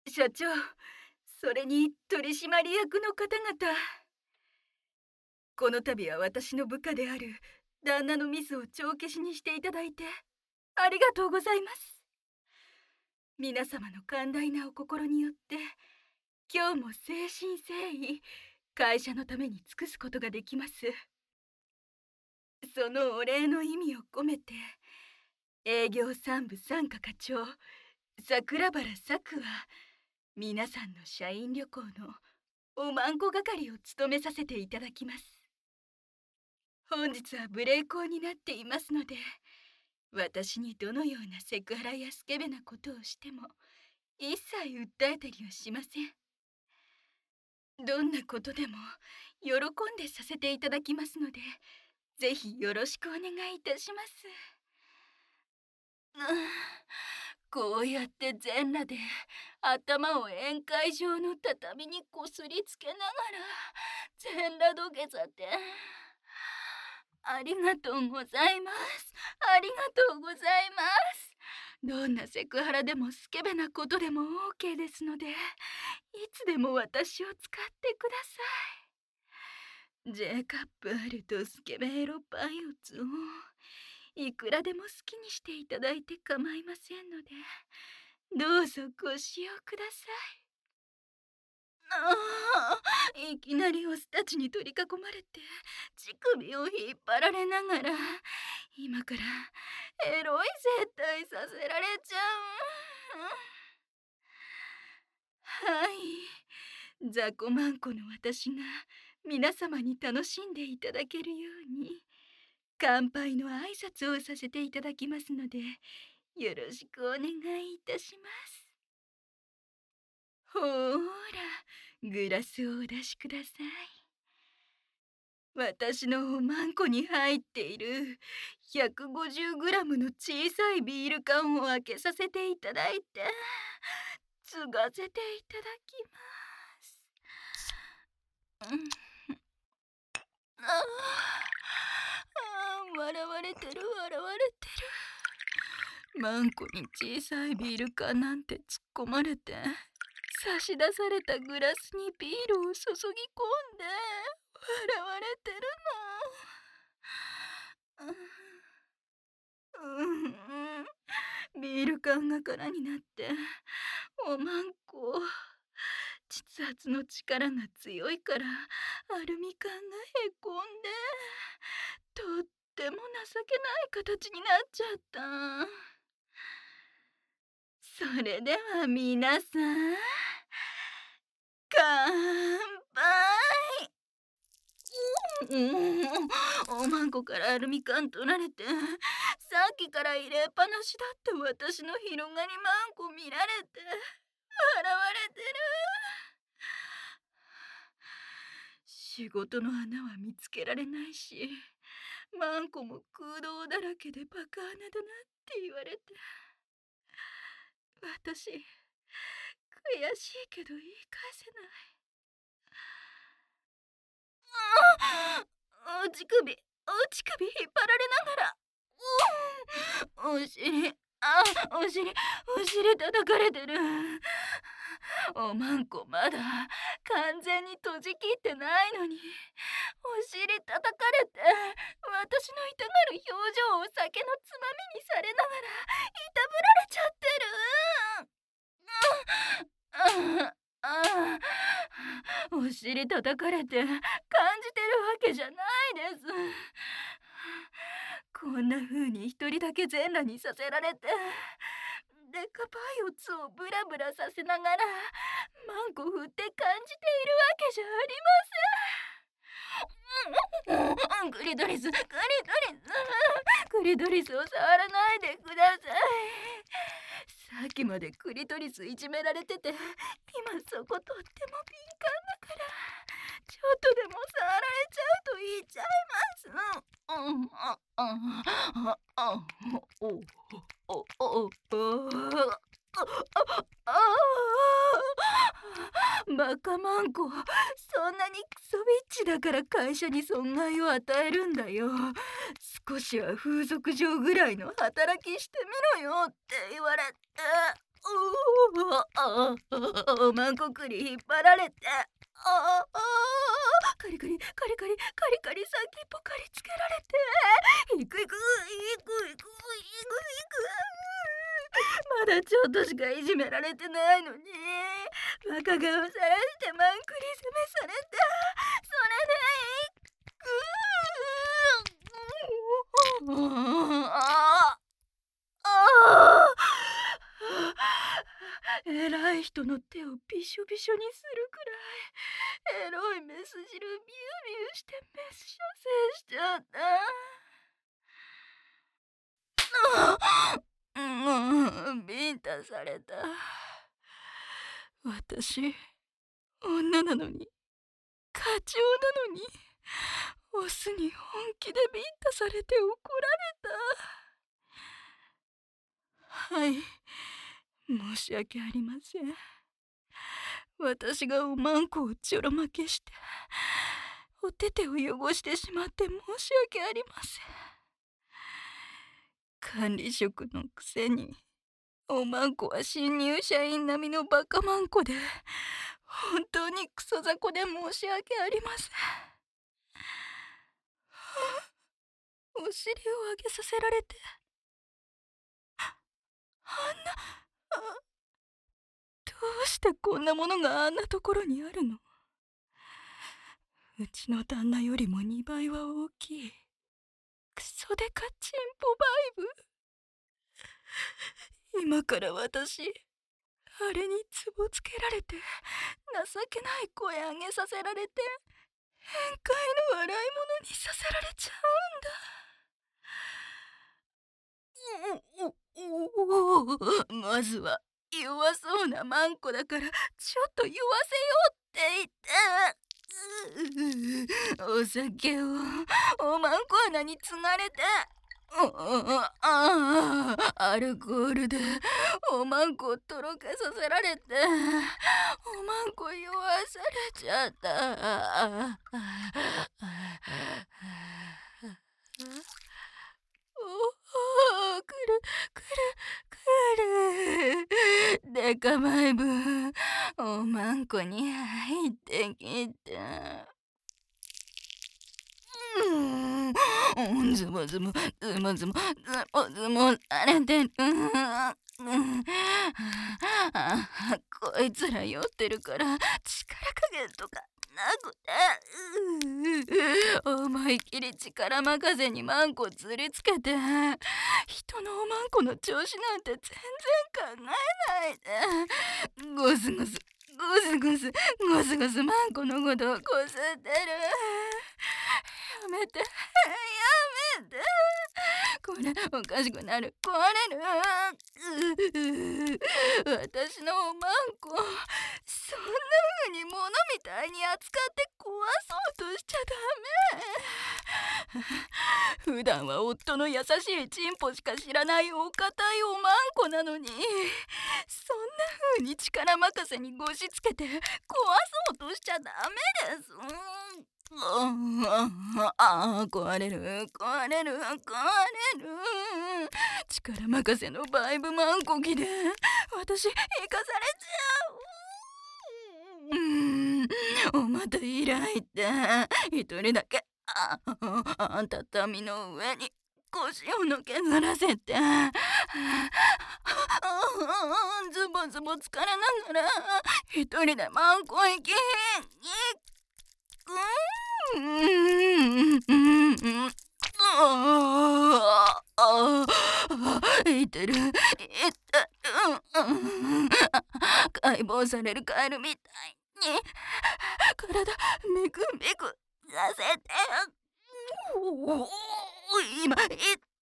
社長、それに取締役の方々、この度は私の部下である旦那のミスを帳消しにしていただいてありがとうございます。皆様の寛大なお心によって今日も誠心誠意会社のために尽くすことができます。そのお礼の意味を込めて、営業三部三課課長桜原作は皆さんの社員旅行のおまんこ係を務めさせていただきます。本日は無礼講になっていますので、私にどのようなセクハラやスケベなことをしても一切訴えたりはしません。どんなことでも喜んでさせていただきますので、ぜひよろしくお願いいたします。こうやって全裸で頭を宴会場の畳にこすりつけながら全裸土下座で、ありがとうございます。ありがとうございます。どんなセクハラでもスケベなことでも OK ですので、いつでも私を使ってください。J カップあるとスケベエロパイオツをいくらでも好きにしていただいて構いませんので、どうぞご使用ください。いきなりオスたちに取り囲まれて乳首を引っ張られながら、今からエロい接待させられちゃう。はい、雑魚マンコの私が皆様に楽しんでいただけるように乾杯の挨拶をさせていただきますので、よろしくお願いいたします。ほーら、グラスをお出しください。私のおまんこに入っている 150g の小さいビール缶を開けさせていただいて継がせていただきます。笑われてる笑われてる。マンコに小さいビール缶なんて突っ込まれて、差し出されたグラスにビールを注ぎ込んで笑われてるの。ビール缶が空になっておまんこ、膣圧の力が強いからアルミ缶がへこんでとっても情けない形になっちゃった。それでは皆さん、乾杯。おまんこからアルミ缶取られて、さっきから入れっぱなしだった私の広がりマンコ見られて笑われてる。仕事の穴は見つけられないし、マンコも空洞だらけでバカ穴だなって言われて、私悔しいけど言い返せない。お乳首引っ張られながら、お尻、お尻叩かれてる。おまんこまだ完全に閉じきってないのに、お尻叩かれて私の痛がる表情を酒のつまみにされながらいたぶられちゃってる。お尻叩かれて感じてるわけじゃないです。こんな風に一人だけ全裸にさせられて、デカパイオツをブラブラさせながらマンコ振って感じているわけじゃありません。クリトリスを触らないでください。さっきまでクリトリスいじめられてて、今そことっても敏感だから、ちょっとでも触られちゃうと言っちゃいます。バカマンコ、そんなにクソビッチだから会社に損害を与えるんだよ。少しは風俗嬢ぐらいの働きしてみろよって言われて。 おまんこくり引っ張られて、カリカリカリカリカリカリ先っぽかりつけられて、いくいくいくいくいくいくいく、まだちょっとしかいじめられてないのに、バカ顔さらしてマンクリ攻めされて、それで偉い人の手をびしょびしょにするくらいエロいメス汁ビュービューしてメス射精しちゃった。ビンタされた。私女なのに、課長なのに、オスに本気でビンタされて怒られた。はい、申し訳ありません。私がおまんこをちょろまけして、お手手を汚してしまって申し訳ありません。管理職のくせに、おまんこは新入社員並みのバカまんこで、本当にクソ雑魚で申し訳ありません。お尻を上げさせられて、あんな、どうしてこんなものがあんなところにあるの？うちの旦那よりも2倍は大きいクソデカチンポバイブ。今から私、あれにツボつけられて、情けない声上げさせられて、宴会の笑い物にさせられちゃうんだ。まずは弱そうなマンコだからちょっと言わせようって言って、お酒をおまんこ穴につがれて、アルコールでおまんこをとろけさせられて、おまんこ酔わされちゃった。くるくるくる、デカマイブおまんこに入ってきた。ズボズボズボズボズボズボされてる。こいつら酔ってるから力加減とかなくて、思いっきり力任せにマンコずりつけて、人のおまんこの調子なんて全然考えないで、ゴスゴスゴスゴスゴスゴスマンコのことをこすってる。やめてやめて、これおかしくなる、壊れる。私のおまんこそんな風に物みたいに扱って壊そうとしちゃダメ。普段は夫の優しいチンポしか知らないお堅いおまんこなのに、そんな風に力任せにごしつけて壊そうとしちゃダメです。壊れる壊れる壊れる。力任せのバイブマンコ機で私生かされちゃう。また依頼って一人だけ畳の上に腰をのけずらせて、ズボズボ疲れながら一人でマンコ行きいてる解剖されるカエルみたいに体メクメクさせて、今いって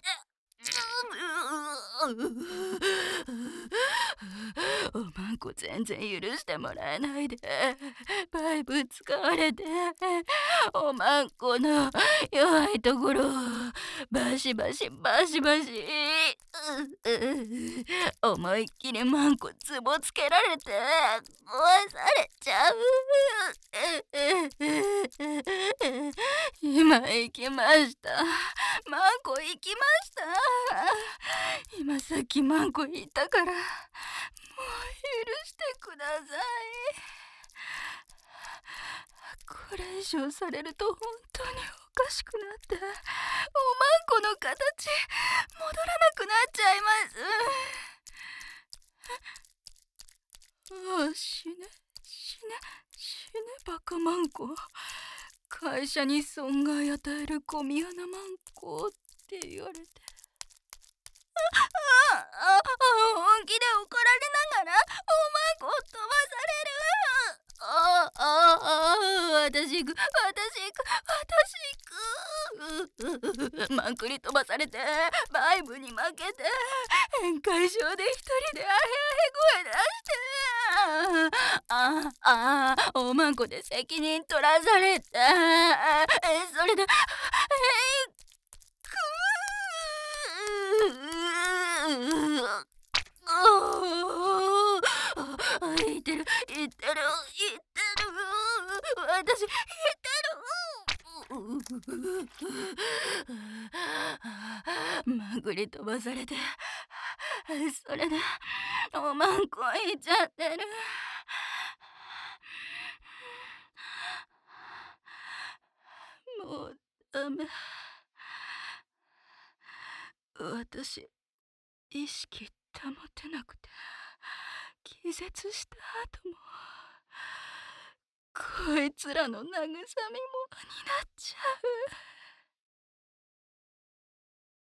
おまんこ全然許してもらえないで、バイブ使われておまんこの弱いところをバシバシバシバシ、思いっきりマンコツボつけられて壊されちゃう。今行きました。マンコ行きました。今さっきマンコ行ったからもう許してこれ以上されると本当におかしくなって、おまんこの形戻らなくなっちゃいます。死ね、死ね、死ね、バカマンコ。会社に損害与えるゴミ穴マンコって言われて。本気で怒られながらおまんこを飛ばされる。私行く。マンクに飛ばされてバイブに負けて宴会場で一人であへあへ声出して、おまんこで責任取らされた。それで言ってる。私言ってる。まぐり飛ばされて、それでおまんこいちゃってる。もうダメ。私意識保てなくて気絶した後もこいつらの慰めもになっちゃう。